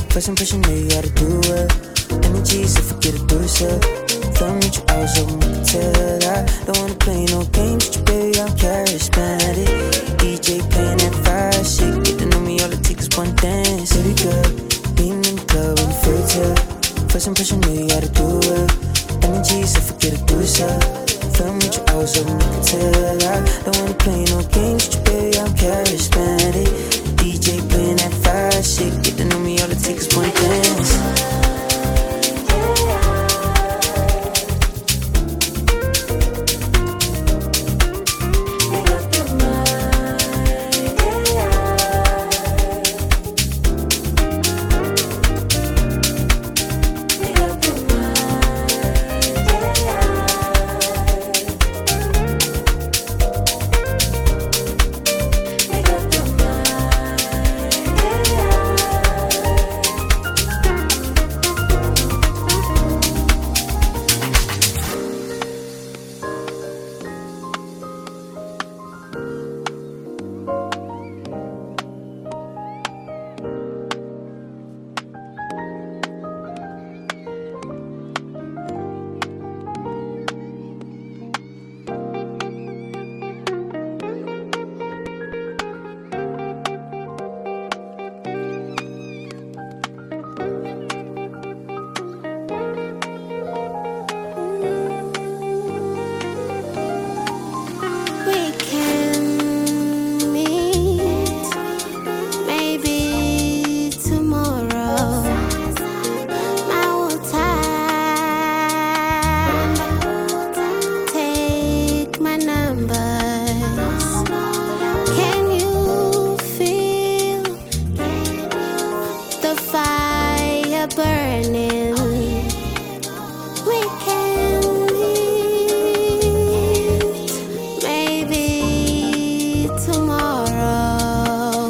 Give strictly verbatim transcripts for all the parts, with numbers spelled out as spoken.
First impression, know you gotta do it. Energy, so forget it, do it, sir. Thumb reach your hours open, you can tell. I don't wanna play no games with you, baby, I'm charismatic. D J playing that fire shit. Get to know me, all it takes is one dance. Baby girl, being in the club when you feel tell. First impression, know you gotta do it. Energy, so forget it, do it, sir. Thumb reach your hours open, you can tell. I don't wanna play no games with you, baby, I'm charismatic. D J playing that fire shit. Get to know me, all it takes is one dance.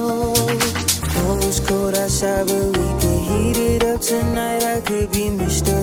But we can heat it up tonight. I could be Mister